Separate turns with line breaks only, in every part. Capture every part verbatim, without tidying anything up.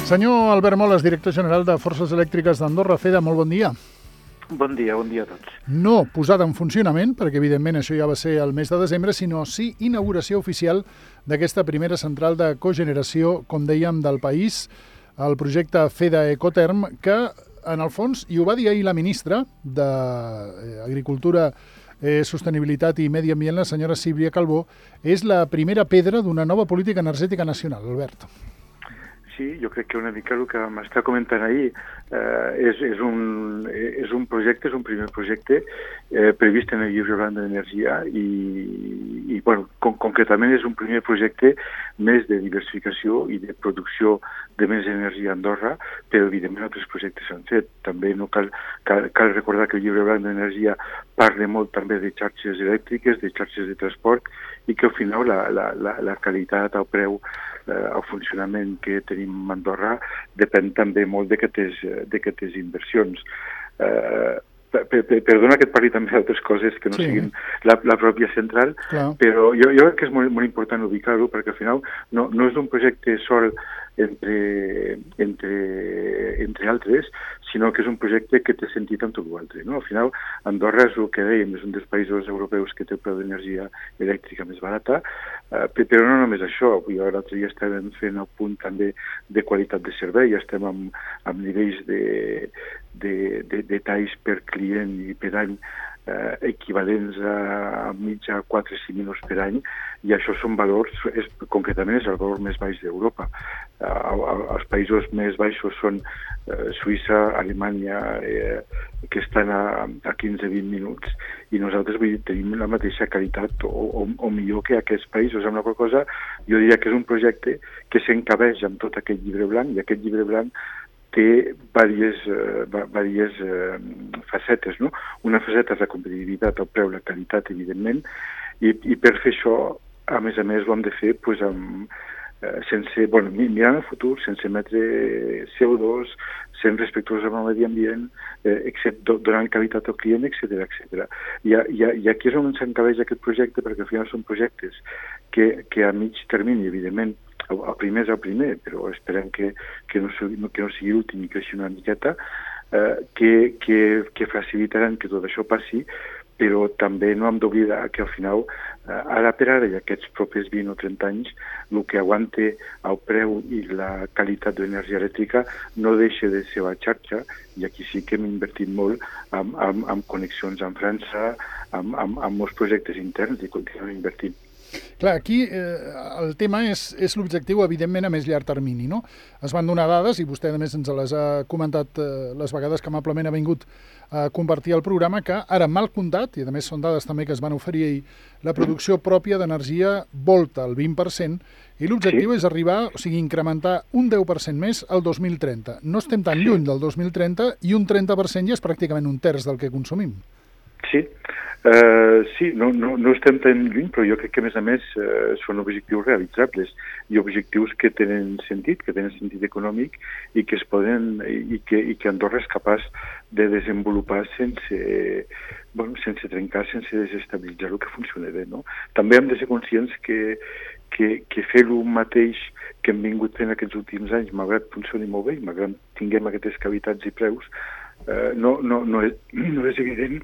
Senyor Albert Moles, director general de Forces Elèctriques d'Andorra, FEDA, molt bon dia.
Bon dia, bon dia a tots.
No posada en funcionament, perquè evidentment això ja va ser el mes de desembre, sinó sí inauguració oficial d'aquesta primera central de cogeneració, com dèiem, del país, el projecte FEDA Ecoterm, que en el fons, i ho va dir ahir la ministra d'Agricultura, eh, Sostenibilitat i Medi Ambient, la senyora Sílvia Calbó, és la primera pedra d'una nova política energètica nacional, Albert.
Sí, jo crec que una mica el que m'està comentant ahir eh, és, és, un, és un projecte, és un primer projecte eh, previst en el llibre blanc d'energia i, i bueno, con, concretament és un primer projecte més de diversificació i de producció de més energia a Andorra, però evidentment altres projectes s'han fet. També no cal, cal, cal recordar que el llibre blanc d'energia parla molt també de xarxes elèctriques, de xarxes de transport i que al final la, la, la, la qualitat, el preu, eh, el funcionament que tenim a Andorra depèn també molt d'aquestes inversions. Eh, per, per, perdona que et parli també d'altres coses que no sí. siguin la, la pròpia central, Clar. però jo, jo crec que és molt, molt important ubicar-ho perquè al final no, no és un projecte sol entre, entre, entre altres, sinó que és un projecte que té sentit amb tot l'altre. No? Al final, Andorra és el que dèiem, és un dels països europeus que té el preu d'energia elèctrica més barata, eh, però no només això. L'altre dia estàvem fent el punt també de qualitat de servei, estem amb, amb nivells de, de, de, de talls per client i per any eh, equivalents a mitja quatre a cinc minuts per any, i això són valors, és, concretament és el valor més baix d'Europa. Eh, els països més baixos són eh, Suïssa, Alemanya, eh, que estan a, a quinze a vint minuts, i nosaltres vull dir, tenim la mateixa qualitat o, o, o millor que aquests països. Amb la qual cosa, jo diria que és un projecte que s'encabeix amb tot aquest llibre blanc, i aquest llibre blanc té diverses, eh, diverses eh, facetes, no? Una faceta és la competitivitat, el preu, la qualitat, evidentment, i, i per fer això, a més a més, ho hem de fer pues, amb, eh, sense, bueno, mirant el futur, sense emetre C O dos, sent respectuós amb el medi ambient, eh, excepte donant qualitat al client, etcètera, etcètera. I, i, I aquí és on s'encabeix aquest projecte, perquè al final són projectes que, que a mig termini, evidentment, el, el primer és el primer, però esperem que, que, no, que no sigui l'últim i creixi una miqueta, eh, que, que, que facilitaran que tot això passi, però també no hem d'oblidar que al final, eh, ara per ara i aquests propers vint o trenta anys, el que aguanta el preu i la qualitat de l'energia elèctrica no deixa de ser la xarxa, i aquí sí que hem invertit molt en, en, en connexions amb França, en, en, en molts projectes interns, i continuem invertint.
Clar, aquí eh, el tema és, és l'objectiu, evidentment, a més llarg termini, no? Es van donar dades, i vostè, a més, ens les ha comentat eh, les vegades que amablement ha vingut a compartir el programa, que ara mal comptat, i a més són dades també que es van oferir ahir, la producció pròpia d'energia volta al vint per cent, i l'objectiu sí. és arribar, o sigui, incrementar un deu per cent més al dos mil trenta. No estem tan sí. lluny del dos mil trenta, i un trenta per cent ja és pràcticament un terç del que consumim.
Sí, uh, sí, no, no, no estem tan lluny, però jo crec que, a més a més, uh, són objectius realitzables i objectius que tenen sentit, que tenen sentit econòmic i que es poden, i que, i que Andorra és capaç de desenvolupar sense, bueno, sense trencar, sense desestabilitzar el que funciona bé, no? També hem de ser conscients que, que, que fer el mateix que hem vingut fent aquests últims anys, malgrat funcioni molt bé, malgrat tinguem aquestes cavitats i preus, uh, no, no, no, és, no és evident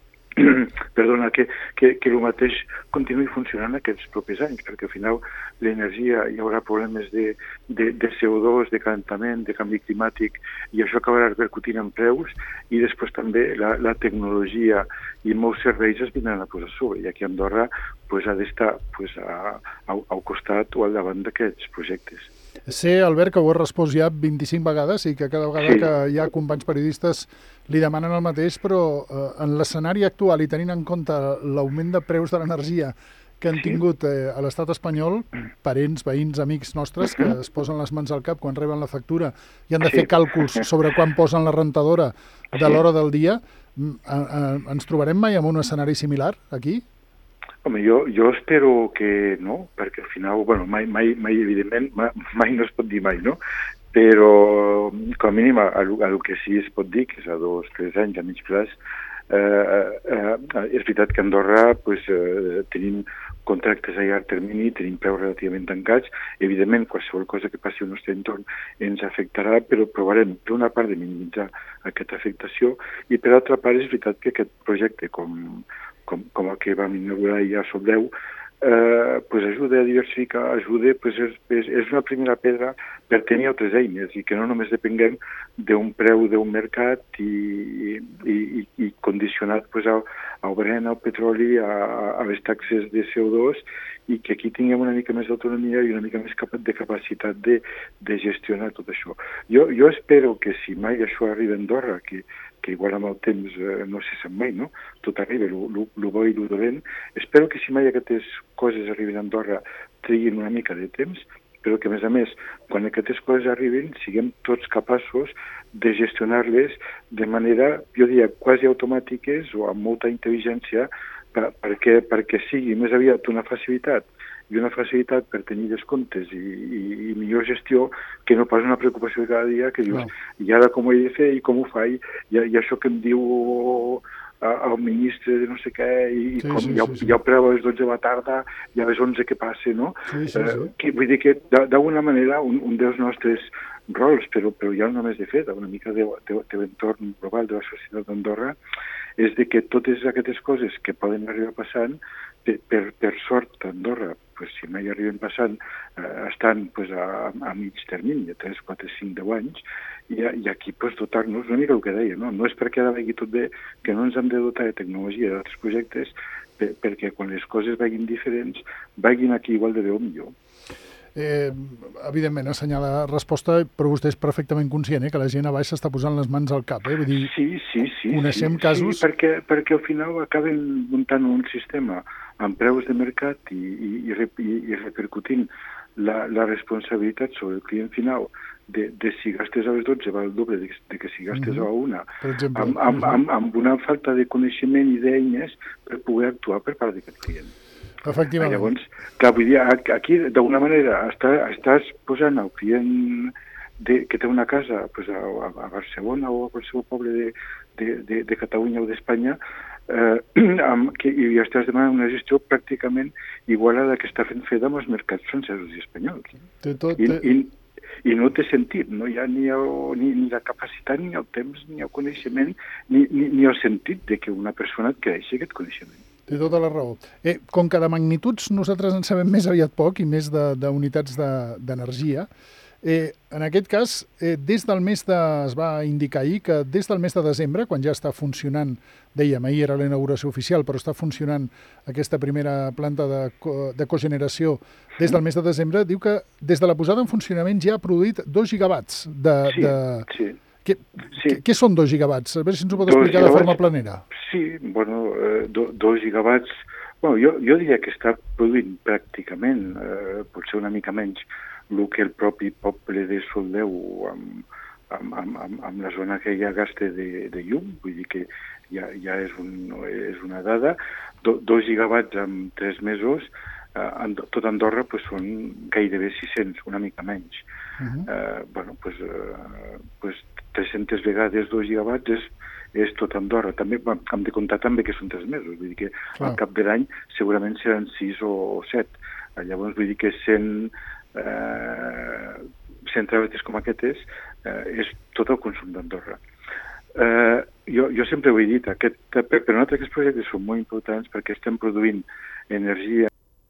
perdona, que, que, que el mateix continuï funcionant aquests propers anys, perquè al final l'energia, hi haurà problemes de, de, de C O dos, de calentament, de canvi climàtic, i això acabarà repercutint en preus, i després també la, la tecnologia i molts serveis es vindran a posar sobre, i aquí a Andorra pues, ha d'estar pues, a, a, al costat o al davant d'aquests projectes.
Sé, Albert, que ho has respost ja vint-i-cinc vegades i que cada vegada sí. que hi ha companys periodistes li demanen el mateix, però eh, en l'escenari actual i tenint en compte l'augment de preus de l'energia que han sí. tingut eh, a l'estat espanyol, parents, veïns, amics nostres, que es posen les mans al cap quan reben la factura i han de sí. fer càlculs sobre quan posen la rentadora de sí. l'hora del dia, ens trobarem mai en un escenari similar aquí?
Home, jo, jo espero que no, perquè al final, bueno, mai, mai, mai evidentment, mai, mai no es pot dir mai, no? Però, com a mínim, el, el que sí es pot dir, que és a dos, tres anys, a mig plaç, eh, eh, és veritat que a Andorra pues, eh, tenim contractes a llarg termini, tenim preus relativament tancats. Evidentment, qualsevol cosa que passi al nostre entorn ens afectarà, però provarem, per una part, de minimitzar aquesta afectació, i per altra part, és veritat que aquest projecte, com, com, com el que vam inaugurar ja a Soldeu, Eh, pues ajuda a diversificar, ajuda, pues és, és, és una primera pedra per tenir altres eines i que no només depenguem d'un preu d'un mercat i, i, i, i condicionat pues, al, al Brent, al petroli, a, a les taxes de C O dos, i que aquí tinguem una mica més d'autonomia i una mica més de capacitat de, de gestionar tot això. Jo, jo espero que si mai això arriba a Andorra, que que igual amb el temps eh, no se sap mai, no? Tot arriba, el bo i el dolent. Espero que si mai aquestes coses arriben a Andorra triguin una mica de temps, però que, a més a més, quan aquestes coses arriben, siguem tots capaços de gestionar-les de manera, jo diria, quasi automàtiques o amb molta intel·ligència per, perquè, perquè sigui més aviat una facilitat i una facilitat per tenir descomptes i, i, i millor gestió que no pas una preocupació de cada dia que dius, no. I ara com ho he de fer i com ho faig, i, i això que em diu el ministre de no sé què, i sí, com sí, ja, sí, sí. ja ho preu a les dotze de la tarda, i a les onze que passa, no? Sí, sí, sí. Eh, que, vull dir que d'alguna manera un, un dels nostres rols, però, però ja no només de fet, una mica de, de, de l'entorn global de la societat d'Andorra, és de que totes aquestes coses que poden arribar passant, per, per, per sort Andorra, pues, si mai arriben passant, eh, estan pues, a, a mig termini, a tres, quatre, cinc, deu anys, i, i aquí pues, dotar-nos, una mica el que deia, no? No és perquè ara vagi tot bé, que no ens hem de dotar de tecnologia d'altres projectes, per, perquè quan les coses vagin diferents, vagin aquí igual de bé o millor.
Eh, evidentment, assenyala resposta, però vostè és perfectament conscient eh, que la gent a baix s'està posant les mans al cap. Eh? Vull dir,
sí, sí, sí.
Coneixem
sí,
casos...
Sí, perquè, perquè al final acaben muntant un sistema amb preus de mercat i, i, i, i repercutint la, la responsabilitat sobre el client final de, de si gastes a les dotze val el doble de, de que si gastes mm-hmm. a la una, per exemple, amb, amb, amb, amb una falta de coneixement i d'eines per poder actuar per part d'aquest client.
Efectivament.
Llavors, clar, vull dir, aquí d'alguna manera està, estàs posant al client de, que té una casa pues, a, a Barcelona o a qualsevol poble de, de, de, de Catalunya o d'Espanya eh, amb, que, i estàs demanant una gestió pràcticament igual a la que està fent feta amb els mercats francesos i espanyols.
Té tot,
I,
té...
i, I no té sentit, no hi ha ni, el, ni, ni la capacitat, ni el temps, ni el coneixement, ni, ni, ni el sentit de que una persona adquireixi aquest coneixement.
Té tota la raó. Eh, com que de magnituds nosaltres en sabem més aviat poc i més d'unitats de, d'energia, eh, en aquest cas, eh, des del mes de, es va indicar ahir que des del mes de desembre, quan ja està funcionant, dèiem, ahir era la inauguració oficial, però està funcionant aquesta primera planta de, co, de cogeneració des del mes de desembre, diu que des de la posada en funcionament ja ha produït dos gigawatts de...
Sí,
de...
sí.
Què,
sí.
què són dos gigawatts? A veure si ens ho pot explicar de forma planera.
Sí, bueno, eh, do, dos gigawatts... Bueno, jo, jo diria que està produint pràcticament, eh, potser una mica menys, el que el propi poble de Soldeu amb, amb, amb, amb, amb la zona que ja gasta de, de llum, vull dir que ja, ja és, un, és una dada. Do, dos gigawatts en tres mesos, eh, en, tot Andorra pues, són gairebé sis-cents, una mica menys. Uh-huh. eh, bueno, pues, eh, pues tres-centes vegades dos gigawatts és, és tot Andorra. També hem de comptar també que són tres mesos, vull dir que Clar. Al cap de l'any segurament seran sis o set. Llavors vull dir que cent, eh, cent treballadors com aquestes eh, és tot el consum d'Andorra. Eh, jo, jo sempre ho he dit, aquest, per, per nosaltres aquests projectes són molt importants perquè estem produint energia.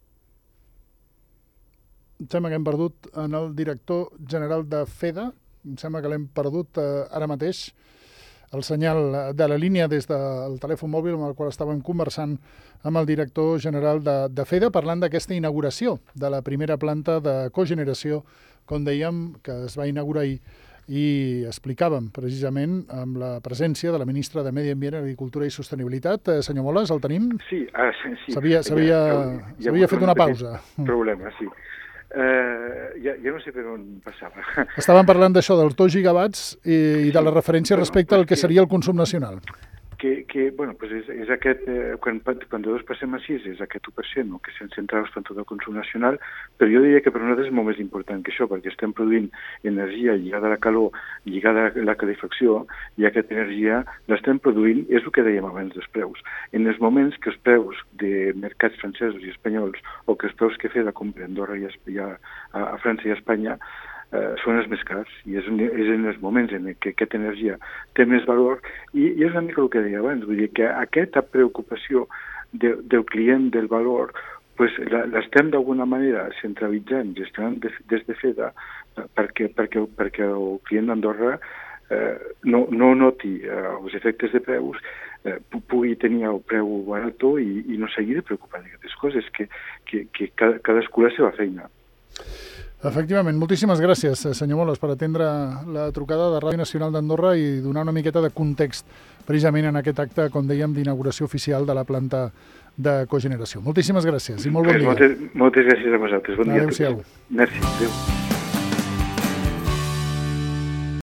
Em sembla que hem perdut en el director general de FEDA, em sembla que l'hem perdut eh, ara mateix, el senyal de la línia des del telèfon mòbil amb el qual estàvem conversant amb el director general de, de FEDA, parlant d'aquesta inauguració de la primera planta de cogeneració, com dèiem, que es va inaugurar ahir, i explicàvem precisament amb la presència de la ministra de Medi Ambient, Agricultura i Sostenibilitat. Eh, senyor Moles, el tenim?
Sí, ah, sí.
S'havia ja, ja, ja fet una pausa.
Problema, sí. Uh, ja, ja no sé per on passava.
Estàvem parlant d'això, dels dos gigawatts i, i de la referència respecte al que seria el consum nacional.
Que, que bueno, pues és, és aquest, eh, quan, quan de dos passem a sis és aquest u per cent, no? Que se'n centra en tot el consum nacional, però jo diria que per nosaltres és molt més important que això, perquè estem produint energia lligada a la calor, lligada a la calefacció, i aquesta energia l'estem produint, és el que dèiem abans dels preus. En els moments que els preus de mercats francesos i espanyols, o que els preus que fer la compra a Andorra i a, a, a França i a Espanya, Eh, són els més cars, i és, és en els moments en què aquesta energia té més valor, i, i és una mica el que deia abans, vull dir que aquesta preocupació de, del client del valor pues, l'estem d'alguna manera centralitzant, gestionant des, des de FEDA, perquè, perquè, perquè el client d'Andorra eh, no, no noti eh, els efectes de preus, eh, pugui tenir el preu barat i, i no seguir preocupant d'aquestes coses, que, que, que cadascú la seva feina.
Efectivament, moltíssimes gràcies, senyor Moles, per atendre la trucada de Ràdio Nacional d'Andorra i donar una miqueta de context precisament en aquest acte, com dèiem, d'inauguració oficial de la planta de cogeneració. Moltíssimes gràcies i molt bon dia.
Moltes, moltes gràcies a vosaltres. Bon dia a tots.
Adéu-siau.
Merci. Adéu.